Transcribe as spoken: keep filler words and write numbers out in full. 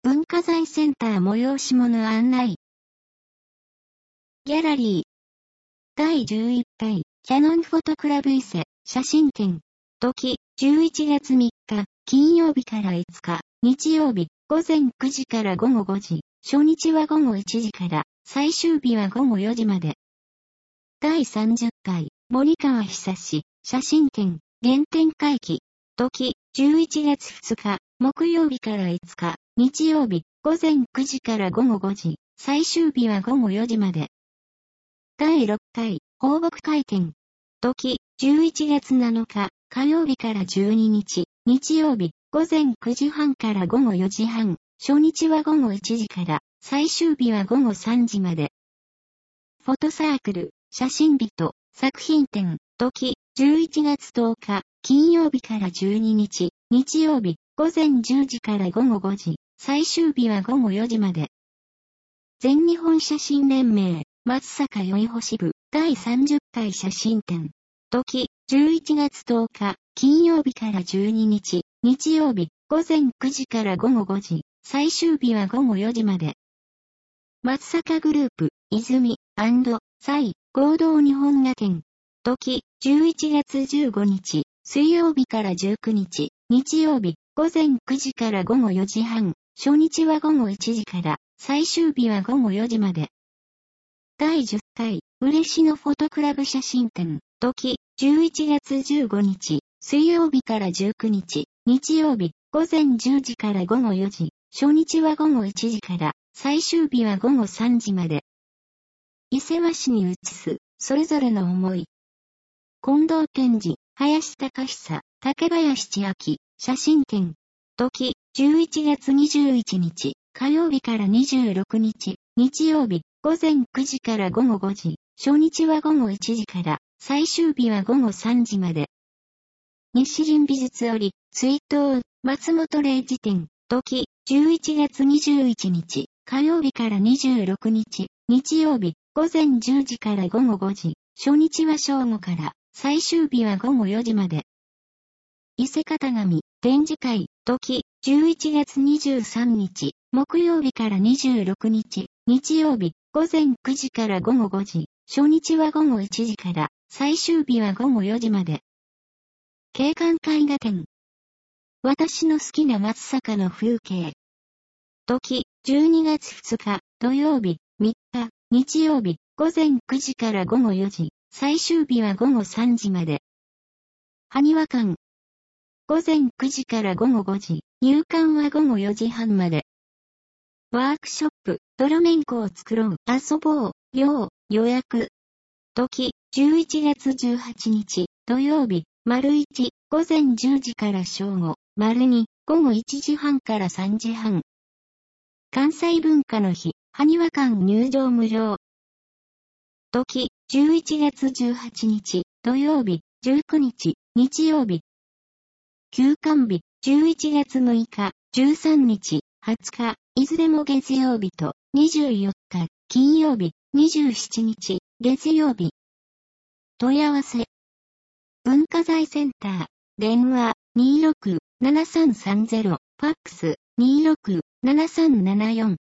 文化財センター催し物案内。ギャラリー。だいじゅういっかい、キヤノンフォトクラブ伊勢、写真展。時、じゅういちがつみっか、金曜日からいつか、日曜日、午前くじから午後ごじ、初日は午後いちじから、最終日は午後よじまで。だいさんじゅっかい、森川久志、写真展、原点回帰。時、じゅういちがつふつか、木曜日からいつか、日曜日、午前くじから午後ごじ、最終日は午後よじまで。だいろっかい、放牧会展。時、じゅういちがつなのか、火曜日からじゅうににち、日曜日、午前くじはんから午後よじはん、初日は午後いちじから、最終日は午後さんじまで。フォトサークル、写真人、作品展。時、じゅういちがつとおか、金曜日からじゅうににち、日曜日、午前じゅうじから午後ごじ、最終日は午後よじまで。全日本写真連盟、松阪宵星部、だいさんじゅっかい写真展。時、じゅういちがつとおか、金曜日からじゅうににち、日曜日、午前くじから午後ごじ、最終日は午後よじまで。松阪グループ、泉、彩、合同日本画展。時、じゅういちがつじゅうごにち、水曜日からじゅうくにち、日曜日、午前くじから午後よじはん、初日は午後いちじから、最終日は午後よじまで。だいじゅっかい、嬉野フォトクラブ写真展。時、じゅういちがつじゅうごにち、水曜日からじゅうくにち、日曜日、午前じゅうじから午後よじ、初日は午後いちじから、最終日は午後さんじまで。伊勢和紙に写す、それぞれの思い。近藤健二、林隆久、竹林千秋、写真展。時、じゅういちがつにじゅういちにち、火曜日からにじゅうろくにち、日曜日、午前くじから午後ごじ、初日は午後いちじから、最終日は午後さんじまで。西林美術折、追悼、松本零士展。時、じゅういちがつにじゅういちにち、火曜日からにじゅうろくにち、日曜日、午前じゅうじから午後ごじ、初日は正午から、最終日は午後よじまで。伊勢型紙、展示会。時、じゅういちがつにじゅうさんにち、木曜日からにじゅうろくにち、日曜日、午前くじから午後ごじ、初日は午後いちじから、最終日は午後よじまで。景観絵画展。私の好きな松阪の風景。時、じゅうにがつふつか、土曜日、みっか、日曜日、午前くじから午後よじ、最終日は午後さんじまで。埴輪館。午前くじから午後ごじ、入館は午後よじはんまで。ワークショップ、泥面粉を作ろう、遊ぼう、量、予約。時、じゅういちがつじゅうはちにち、土曜日、丸いち、午前じゅうじから正午、丸に、午後いちじはんからさんじはん。関西文化の日、埴輪館入場無料。時、じゅういちがつじゅうはちにち、土曜日、じゅうくにち、日曜日。休館日、じゅういちがつむいか、じゅうさんにち、はつか、いずれも月曜日と、にじゅうよっか、金曜日、にじゅうしちにち、月曜日。問い合わせ。文化財センター、電話、にーろく、ななさんさんゼロ、ファックス、にーろく、ななさんななよん。